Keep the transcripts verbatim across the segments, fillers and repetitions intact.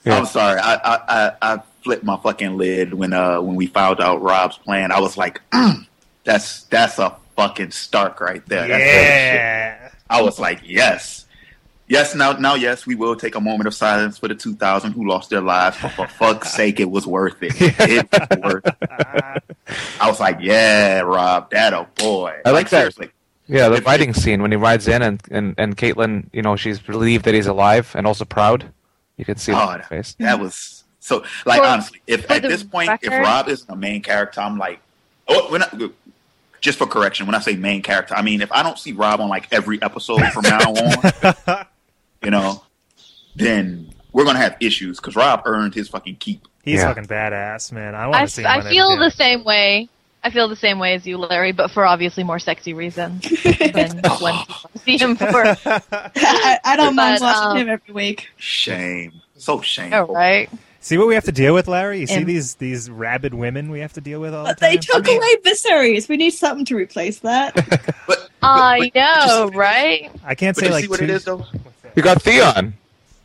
Yeah. I'm sorry. I, I I I flipped my fucking lid when uh when we found out Rob's plan. I was like, mm, that's that's a fucking Stark right there. That's Yeah. I was like, yes. Yes, now, now, yes, we will take a moment of silence for the two thousand who lost their lives, but for fuck's sake, it was worth it. It was worth it. I was like, yeah, Rob, that a boy. I like that. Seriously. Yeah, the If- riding scene when he rides in and, and, and Caitlin, you know, she's relieved that he's alive and also proud. You can see it Oh, on her face. that was so. Like For- honestly, if for at the this point, if record- Rob isn't a main character, I'm like, oh, we're not. Just for correction, when I say main character, I mean if I don't see Rob on like every episode from now on, you know, then we're gonna have issues because Rob earned his fucking keep. He's Yeah. fucking badass, man. I I, want to see him. I on feel everything. the same way. I feel the same way as you, Larry, but for obviously more sexy reasons than when people see him for. I, I don't mind But, watching um, him every week. Shame, so shameful. Oh, right. See what we have to deal with, Larry? You see And- these these rabid women we have to deal with all the But time? they took I mean- away Viserys. We need something to replace that. But, I but- know, but- right? I can't But say you like see what two... it is though. You got Theon.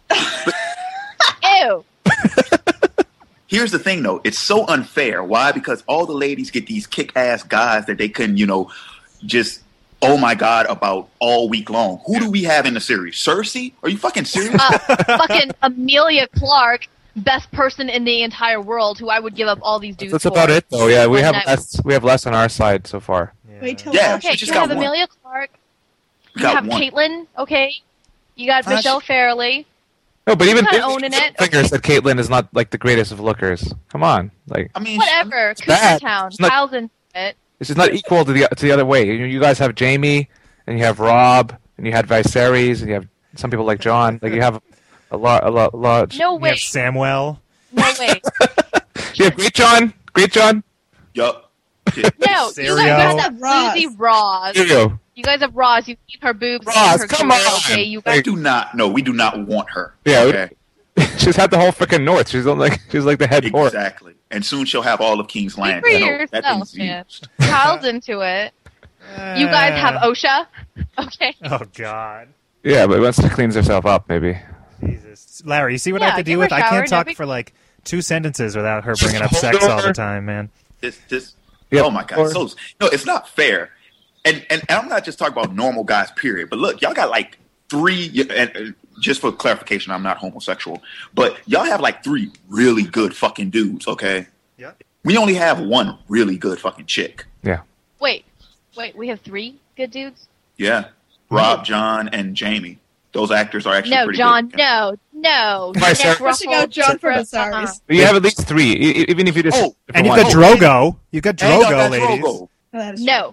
Ew. Here's the thing, though. It's so unfair. Why? Because all the ladies get these kick-ass guys that they can, you know, just, oh, my God, about all week long. Who do we have in the series? Cersei? Are you fucking serious? Uh, fucking Amelia Clark, best person in the entire world, who I would give up all these dudes That's for. about it, though. Yeah, we One have night- less. We have less on our side so far. Yeah. Wait till Yeah. Okay, We just you have got one. Amelia Clark. We You got have one. Caitlyn, okay? You got Hush. Michelle Fairley. No, but even not owning it. Fingers that Caitlyn is not like the greatest of lookers. Come on, like I mean, Whatever. bad. Cooperstown. It's not- Kyle's into it. this is not equal to the to the other way. You, you guys have Jamie, and you have Rob, and you had Viserys, and you have some people like John. Like you have a lot, a lot, a lot. No We way. have Samwell. No way. You have Great John, Great John. Yup. No, you guys Cereal. have that Roz. floozy Roz. Here you go. You guys have Roz. You keep her boobs. Roz, and her come career, on. Okay, you We guys. do not. No, we do not want her. Yeah, we- Okay. She's had the whole freaking North. She's on like she's like the head whore. Exactly. And soon she'll have all of King's Speak Land. for You know, that yourself, thing's man. used. Kyle's into it. You guys have Uh, OSHA. Okay. Oh, God. Yeah, but once she cleans herself up, maybe. Jesus. Larry, you see what I Yeah, have to give deal her with? a I shower, can't no talk big- for like two sentences without her bringing up Just sex hold all the over. time, man. This, this. Yep. Oh my God. Or- So no, it's not fair. And, and and I'm not just talking about normal guys. Period. But look, y'all got like three. And, and just for clarification, I'm not homosexual, but y'all have like three really good fucking dudes. Okay. Yeah. We only have one really good fucking chick. Yeah. Wait. Wait. We have three good dudes. Yeah. Rob, John, and Jamie. Those actors are actually No, pretty John. good. No. No. Vice Neck versa. Pushing out ruffled, John for uh-uh. Viserys. You have at least three, e- e- even if you just. Oh, And you've one. got Oh, Drogo. You've got And y'all Drogo, got ladies. Drogo. Oh, that is No.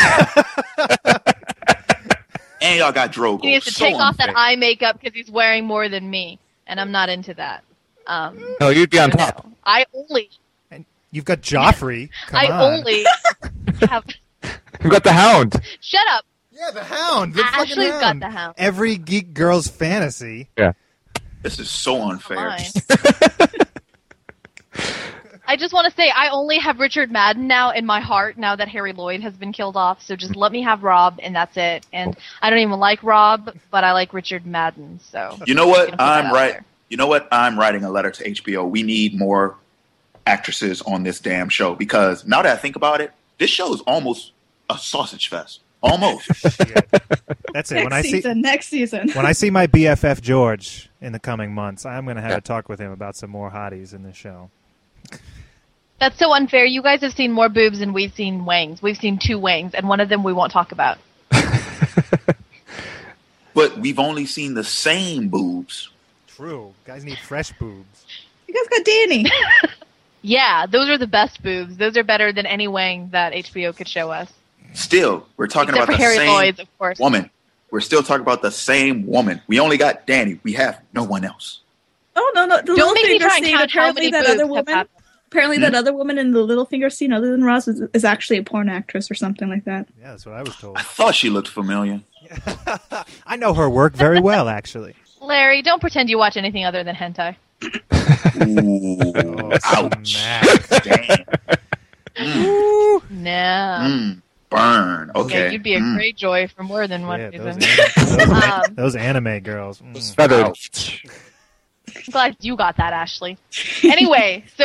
And y'all got Drogo. He needs to So take off that unfair. eye makeup because he's wearing more than me, and I'm not into that. Um, No, you'd be on no. top. I only. You've got Joffrey. Come I on. only have. You've got the Hound. Shut up. Yeah, the Hound. The fucking Ashley's got Hound. the Hound. Every geek girl's fantasy. Yeah. This is so unfair. Fine. I just want to say I only have Richard Madden now in my heart now that Harry Lloyd has been killed off. So just let me have Rob, and that's it. And I don't even like Rob, but I like Richard Madden. So You know I'm what? gonna put that I'm out right. there. You know what? I'm writing a letter to H B O. We need more actresses on this damn show because now that I think about it, this show is almost a sausage fest. Almost. Shit. That's it. Next When I see season, next season. when I see my B F F George in the coming months, I'm going to have a talk with him about some more hotties in the show. That's so unfair. You guys have seen more boobs than we've seen wangs. We've seen two wangs, and one of them we won't talk about. But we've only seen the same boobs. True. Guys need fresh boobs. You guys got Danny. Yeah, those are the best boobs. Those are better than any wang that H B O could show us. Still, we're talking Except about for the Harry same Lloyd's, of course. woman. We're still talking about the same woman. We only got Danny. We have no one else. Oh no, no. The Don't make me Littlefinger try and scene. count how Apparently, many that boobs other have woman. happened. Apparently, Hmm? that other woman in the Littlefinger scene, other than Ross, is, is actually a porn actress or something like that. Yeah, that's what I was told. I thought she looked familiar. I know her work very well, actually. Larry, don't pretend you watch anything other than hentai. Ooh, ouch. smack. Damn. Mm, No. mm, burn. Okay. Yeah, you'd be a Mm. great joy for more than one Yeah, those, reason. anim- those, Um, those anime girls. Mm. Feathered. Ouch. I'm glad you got that, Ashley. Anyway, so